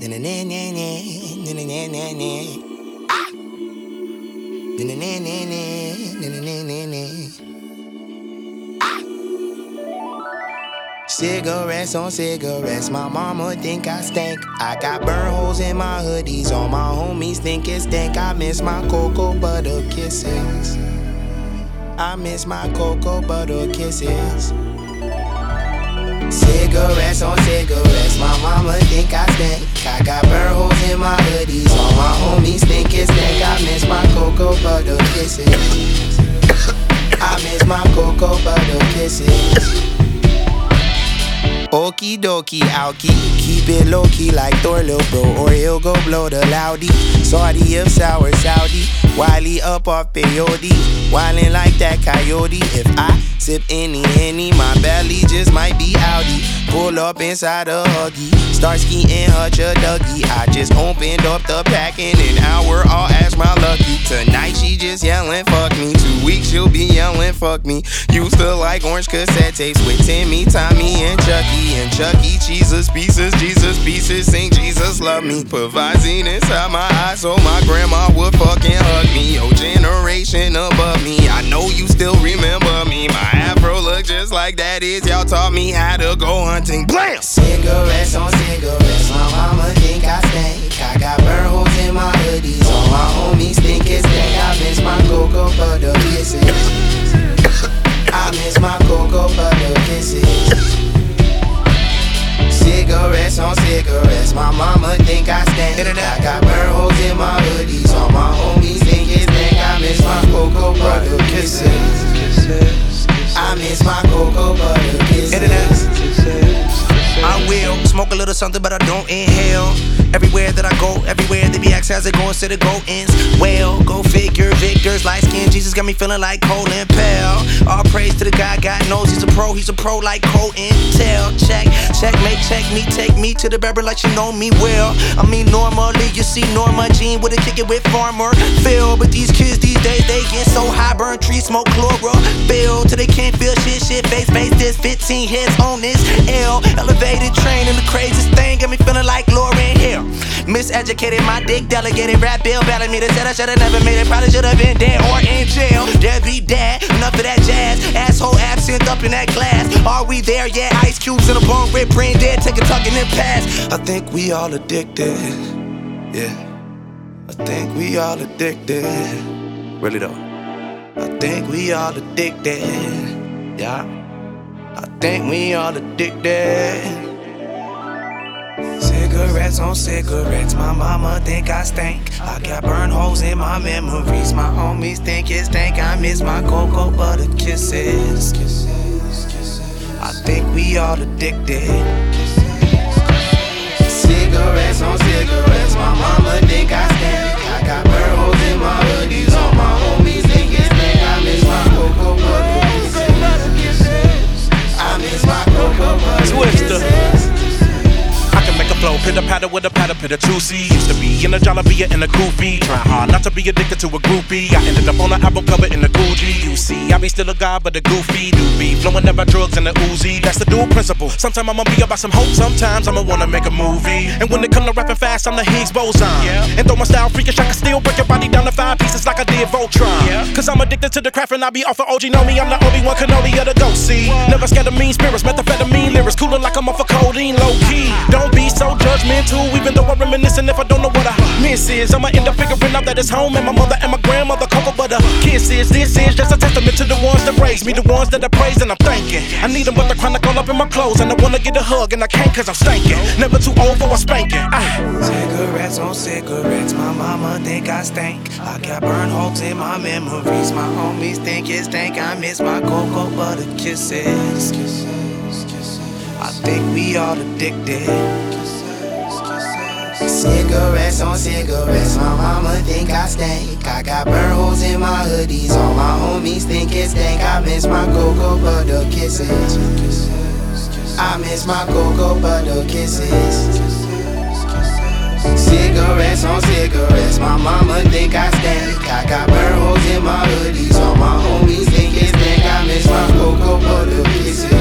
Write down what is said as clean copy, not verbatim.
Cigarettes on cigarettes, my mama think I stink. I got burn holes in my hoodies, all my homies think it stink. I miss my cocoa butter kisses. I miss my cocoa butter kisses. Cigarettes on cigarettes, my mama think I stink. I got burn holes in my hoodies, all my homies think it stink. I miss my cocoa butter kisses. I miss my cocoa butter kisses. Okie dokie, alky, keep it low key like Thor, lil' bro, or he'll go blow the loudy. Saudi of sour Saudi, Wiley up off peyote, wildin' like that coyote. If I sip any, my belly just might be Audi. Pull up inside a Huggy, start skiing Hutch a Dougie. I just opened up the pack in an hour, I'll ask my lucky. Tonight she just yelling fuck me, 2 weeks she'll be yelling fuck me. Used to like orange cassette tapes with Timmy, Tommy, and Chucky. And Chucky, Jesus pieces, sing Jesus love me. Put Visine inside my eyes so my grandma would fucking hug me. Your generation above me, I know you still remember me. My afro look just like that is, y'all taught me how to go hunting. Blam! Cigarettes on cigarettes, my mama think I stink. I got burn holes in my hoodies, all my homies think it's stink. I miss my cocoa butter kisses. I miss my cocoa butter kisses. Cigarettes on cigarettes, my mama think I stink. I got burn holes in my hoodies, all my homies think it's stink. I miss my cocoa butter kisses. I miss my cocoa butter kisses. I will smoke a little something, but I don't inhale. Everywhere that I go, everywhere they be asked how's it going, said it go ins. Well, go figure, Victor's light skin, Jesus got me feeling like Colin Powell. All praise to the guy, God knows he's a pro like Cole Intel. Checkmate, check me, take me to the barber like you know me well. I mean, normally you see Norma Jean with a kick it with Farmer Phil, but these kids these days they get so high, burn trees, smoke chlorophyll till they can't feel shit, face, this 15 hits on this L. Elevated train and the craziest thing got me feeling like Lauryn Hill. Miseducated, my dick delegated, rap bill battling me. They said I should've never made it, probably should've been dead or in jail. There be dad, enough of that jazz, asshole absinthe up in that glass. Are we there? Yeah, ice cubes in a bone, rip brain dead, take a tuck and then pass. I think we all addicted, yeah. I think we all addicted, really though. I think we all addicted, yeah. I think we all addicted. Cigarettes on cigarettes, my mama think I stink. I got burn holes in my memories, my homies think it stink. I miss my cocoa butter kisses. I think we all addicted. Cigarettes on cigarettes, my mama think I stink. I got burn holes in my hoodies, all my homies think it stink. I miss my cocoa butter kisses. I miss my cocoa butter kisses. Make a flow, pitter patter with a patter, pitter juicy. Used to be in a Jollibee and a goofy, trying hard not to be addicted to a groupie. I ended up on an album cover in the Gucci. You see, I be still a guy, but a goofy doobie. Flowing never drugs in the Uzi. That's the dual principle. Sometimes I'ma be about some hope, sometimes I'ma wanna make a movie. And when it come to rapping fast, I'm the Higgs boson. And though my style freakish, I can still break your body down to 5 pieces like I did Voltron. Cause I'm addicted to the craft and I be off of OG. Know me, I'm the only one Kenobi of the go see. Never scared of mean spirits, methamphetamine lyrics, cooler like I'm off of codeine, low key. Don't be so judgmental, even though I'm reminiscing. If I don't know what I miss is, I'ma end up figuring out that it's home and my mother and my grandmother cocoa butter kisses. This is just a testament to the ones that raised me, the ones that I praise and I'm thanking. I need them but the chronic all up in my clothes and I wanna get a hug and I can't cause I'm stankin'. Never too old for a spanking. Cigarettes on cigarettes, my mama think I stink. I got burn holes in my memories, my homies think it stink. I miss my cocoa butter kisses. I think we all addicted. Cigarettes on cigarettes, my mama think I stink. I got burn holes in my hoodies, all my homies think it stink. I miss my cocoa butter kisses. I miss my cocoa butter kisses. Cigarettes on cigarettes, my mama think I stink. I got burn holes in my hoodies, all my homies think it stink. I miss my cocoa butter kisses.